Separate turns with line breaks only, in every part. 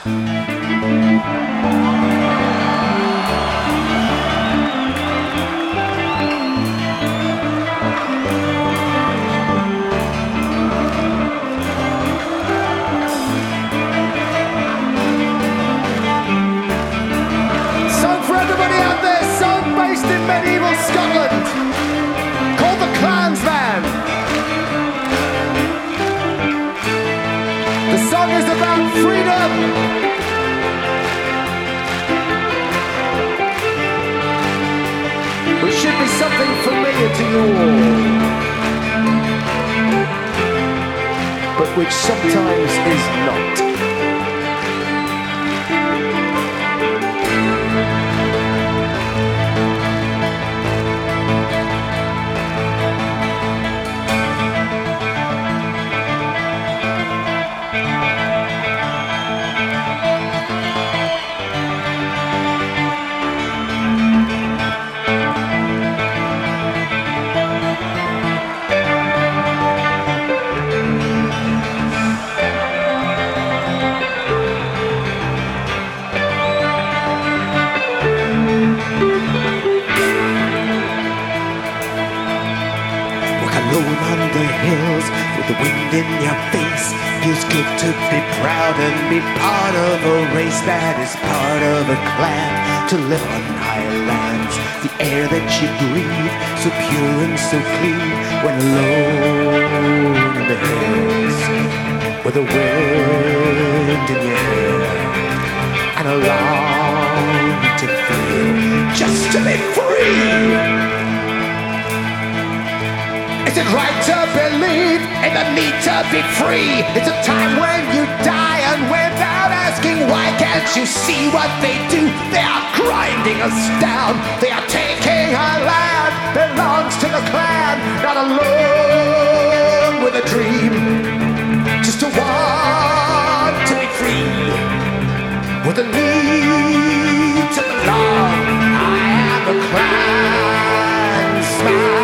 Song for everybody out there, song based in medieval Scotland, called The Clansman. The song is about freedom. Which should be something familiar to you all, but which sometimes is not.
Alone on the hills with the wind in your face. Feels good to be proud and be part of a race that is part of a clan. To live on high lands, the air that you breathe, so pure and so clean. When alone in the hills, with the wind in your hair, and a longing to feel just to be free. Is it right to believe in the need to be free? It's a time when you die, and without asking why, can't you see what they do? They are grinding us down. They are taking our land, belongs to the clan. Not alone with a dream, just to want to be free. With a need to belong, I am a clansman.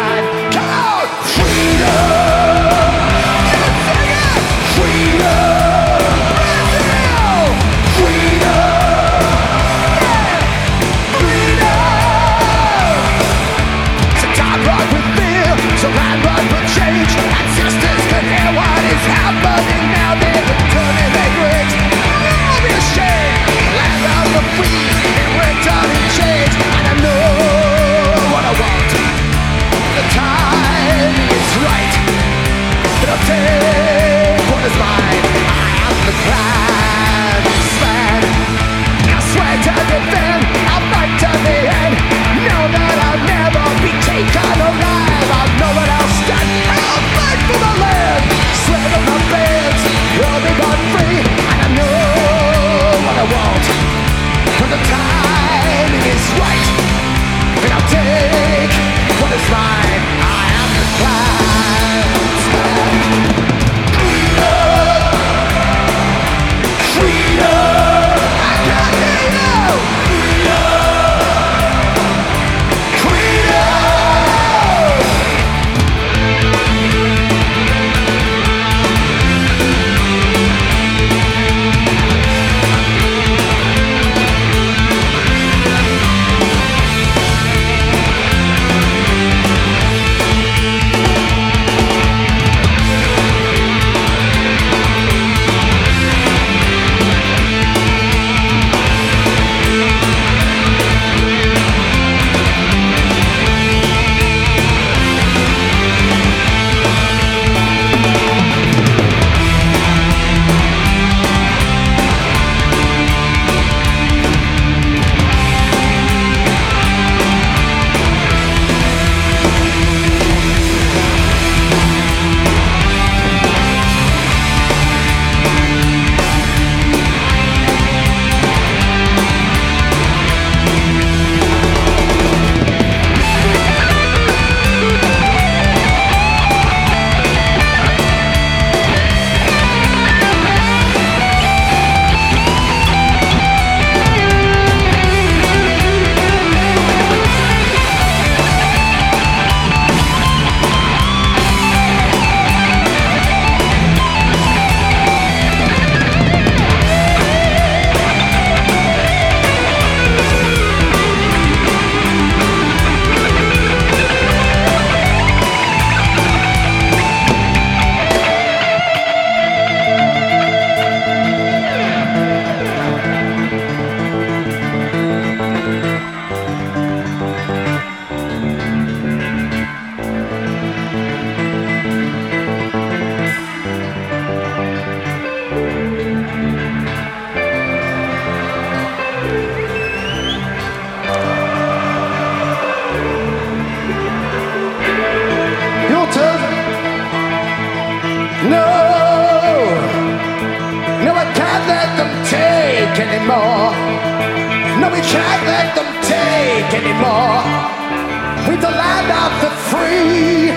anymore. No, we can't let them take anymore. We're the land of the free.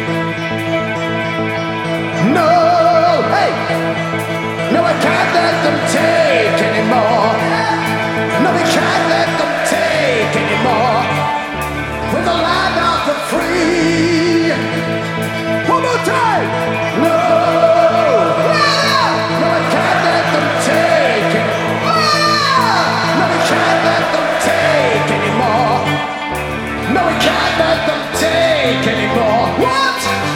No, hey, no, we can't let them take anymore. No, we can't let them take anymore. We're the land of the free. One more time. No, no, we can't let them take anymore. No, we can't let them take anymore. No, we can't let them take anymore. What?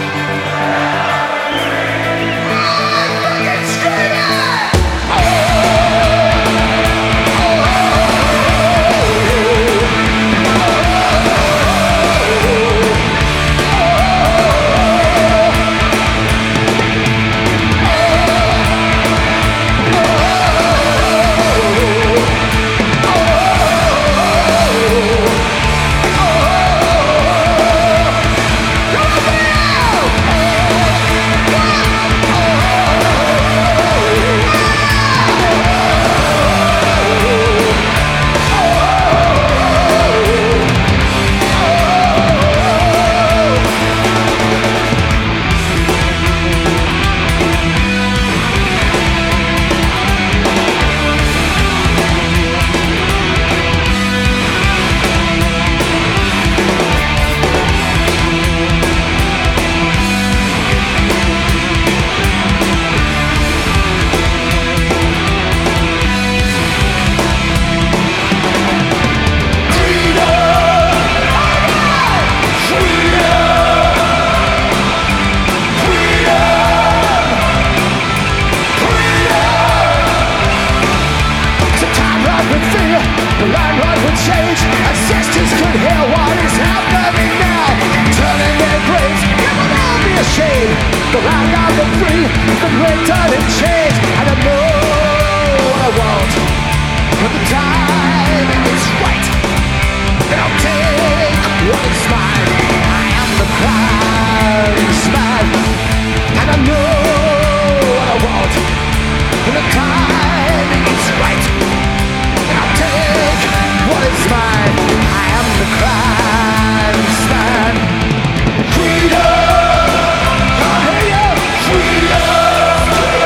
The limelight would change, ancestors could hear what is happening now. Turning their graves, it will all be a shame. The land of the free, the great turning change. And I know what I want, but the time is right. And I'll take what is mine. I am the clansman. And I know what I want, but the time is right. I'll take what is mine. I am the clansman. Freedom! I hear you! Freedom!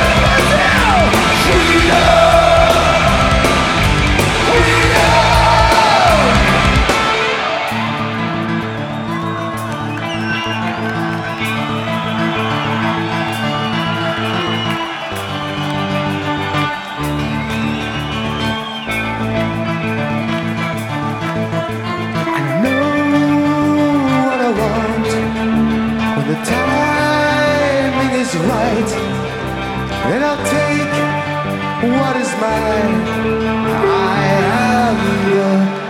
Freedom! Freedom! The timing is right, then I'll take what is mine. I am the